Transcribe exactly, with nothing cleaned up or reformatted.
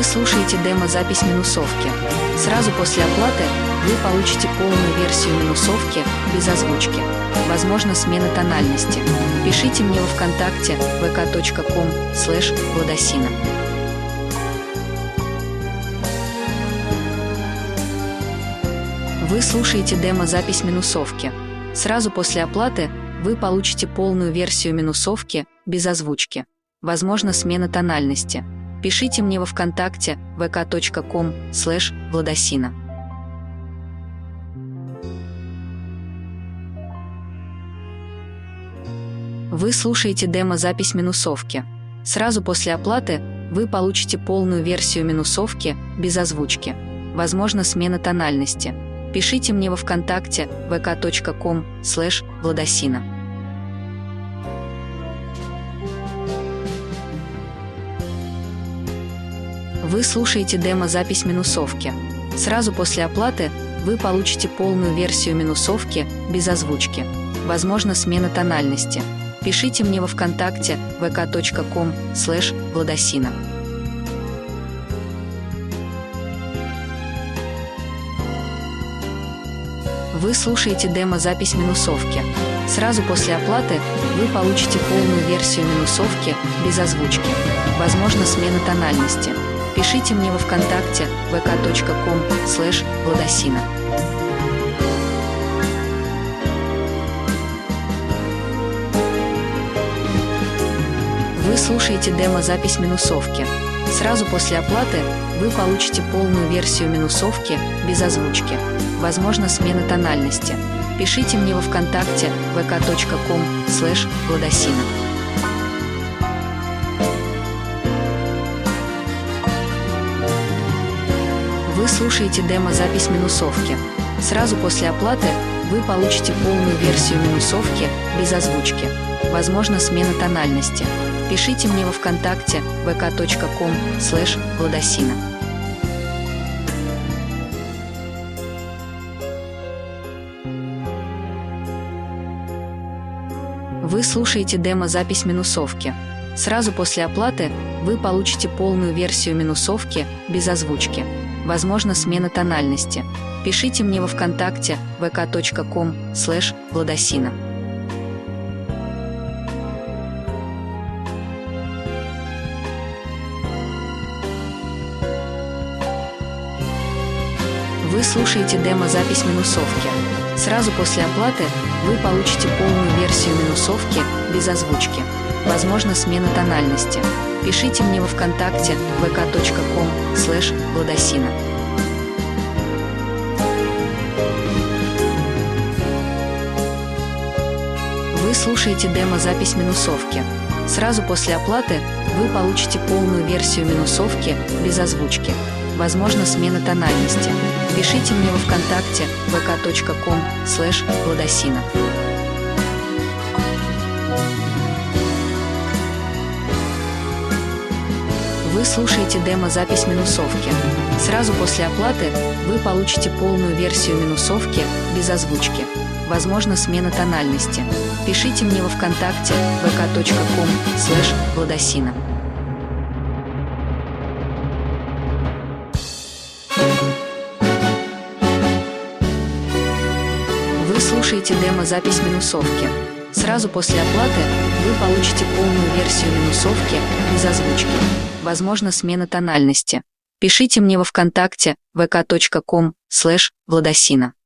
Вы слушаете демо-запись минусовки. Сразу после оплаты вы получите полную версию минусовки без озвучки. Возможно, смена тональности. Пишите мне во ВКонтакте вэ ка точка ком слэш владосина. Вы слушаете демо-запись минусовки. Сразу после оплаты вы получите полную версию минусовки без озвучки. Возможно, смена тональности. Пишите мне во ВКонтакте вэ ка точка ком слэш владосина. Вы слушаете демо-запись минусовки. Сразу после оплаты вы получите полную версию минусовки без озвучки. Возможно, смена тональности. Пишите мне во ВКонтакте вэ ка точка ком слэш владосина. Вы слушаете демо-запись минусовки. Сразу после оплаты вы получите полную версию минусовки без озвучки. Возможно, смена тональности. Пишите мне во ВКонтакте вэ ка точка ком слэш владосина. Вы слушаете демо-запись минусовки. Сразу после оплаты вы получите полную версию минусовки без озвучки. Возможно, смена тональности. Пишите мне во ВКонтакте вэ ка точка ком слэш владосина. Вы слушаете демо-запись минусовки. Сразу после оплаты вы получите полную версию минусовки без озвучки. Возможно, смена тональности. Пишите мне во ВКонтакте вэ ка точка ком слэш владосина. Вы слушаете демо-запись минусовки. Сразу после оплаты вы получите полную версию минусовки без озвучки. Возможно, смена тональности. Пишите мне во ВКонтакте вэ ка точка ком слэш владосина. Вы слушаете демо-запись минусовки. Сразу после оплаты вы получите полную версию минусовки без озвучки. Возможно, смена тональности. Пишите мне во ВКонтакте вэ ка точка ком слэш владосина. Вы слушаете демо-запись минусовки. Сразу после оплаты вы получите полную версию минусовки без озвучки. Возможно, смена тональности. Пишите мне во ВКонтакте вэ ка точка ком слэш владосина. Вы слушаете демо-запись минусовки. Сразу после оплаты вы получите полную версию минусовки без озвучки. Возможно, смена тональности. Пишите мне во ВКонтакте вэ ка точка ком слэш владосина. Вы слушаете демо-запись минусовки. Сразу после оплаты вы получите полную версию минусовки без озвучки. Возможно, смена тональности. Пишите мне во ВКонтакте вэ ка точка ком слэш владосина. Вы слушаете демо-запись минусовки. Сразу после оплаты вы получите полную версию минусовки без озвучки. Возможно, смена тональности. Пишите мне во ВКонтакте вэ ка точка ком слэш владосина.